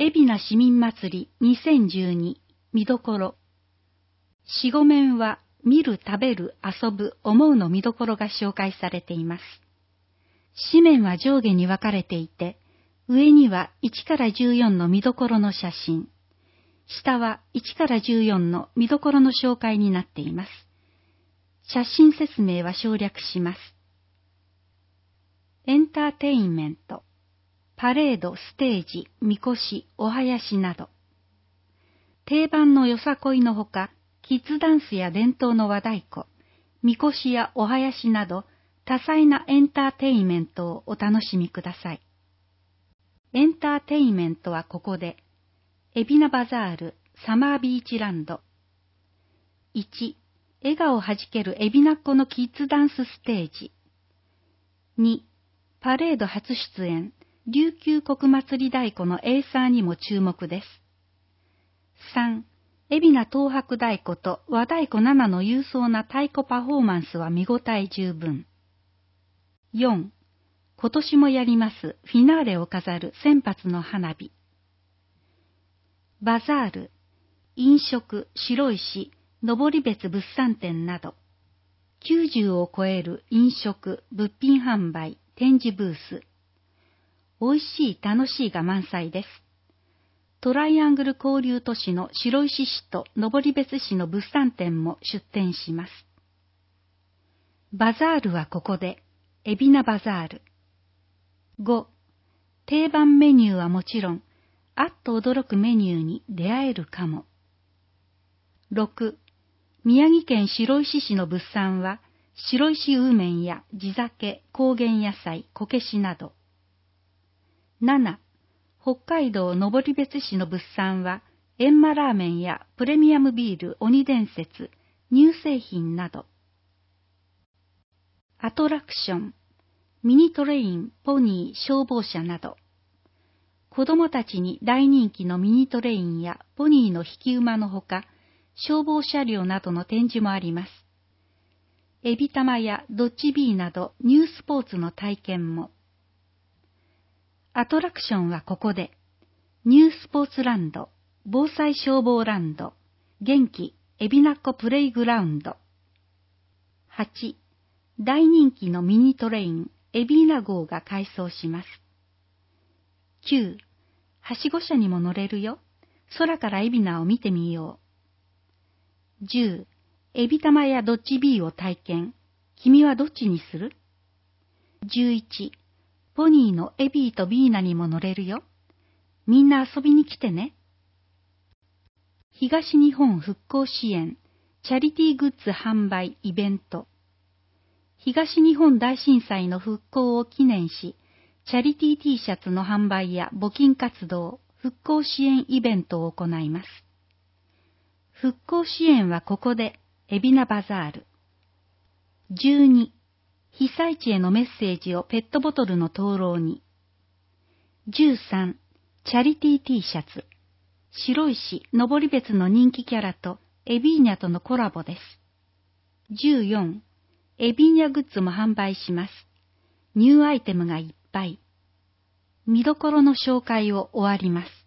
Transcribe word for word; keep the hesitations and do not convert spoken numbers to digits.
海老名市民祭りにせんじゅうに見どころ。四五面は見る、食べる、遊ぶ、思うの見どころが紹介されています。紙面は上下に分かれていて、上にはいちからじゅうよんの見どころの写真、下はいちからじゅうよんの見どころの紹介になっています。写真説明は省略します。エンターテインメント、パレード、ステージ、みこし、お囃子など。定番のよさこいのほか、キッズダンスや伝統の和太鼓、みこしやお囃子など、多彩なエンターテインメントをお楽しみください。エンターテインメントはここで、海老名バザール、サマービーチランド。いち、笑顔はじける海老名っ子のキッズダンスステージ。に、パレード初出演、琉球国祭り太鼓のエイサーにも注目です。さん、海老名東博太鼓と和太鼓ななの勇壮な太鼓パフォーマンスは見応え十分。よん、今年もやりますフィナーレを飾る千発の花火。バザール、飲食、白石、登別物産展など、きゅうじゅうを超える飲食、物品販売、展示ブース。美味しい、楽しいが満載です。トライアングル交流都市の白石市と登別市の物産展も出展します。バザールはここで、海老名バザール。ご、定番メニューはもちろん、あっと驚くメニューに出会えるかも。ろく、宮城県白石市の物産は、白石ウーメンや地酒、高原野菜、こけしなど。なな、北海道登別市の物産は、エンマラーメンやプレミアムビール鬼伝説、乳製品など。アトラクション、ミニトレイン、ポニー、消防車など。子供たちに大人気のミニトレインやポニーの引き馬のほか、消防車両などの展示もあります。エビ玉やドッジビーなどニュースポーツの体験も。アトラクションはここで、ニュースポーツランド、防災消防ランド、元気海老名っ子プレイグラウンド。はち、大人気のミニトレイン、海老名号が改装します。きゅう、はしご車にも乗れるよ。空から海老名を見てみよう。じゅう、エビ玉やドッジビーを体験。君はどっちにする？じゅういち、ポニーのエビーとビーナにも乗れるよ。みんな遊びに来てね。東日本復興支援、チャリティーグッズ販売イベント。東日本大震災の復興を記念し、チャリティー T シャツの販売や募金活動、復興支援イベントを行います。復興支援はここで、海老名バザール。じゅうに、被災地へのメッセージをペットボトルの灯籠に。じゅうさん、チャリティー T シャツ。白石、登別の人気キャラとエビーニャとのコラボです。じゅうよん、エビーニャグッズも販売します。ニューアイテムがいっぱい。見どころの紹介を終わります。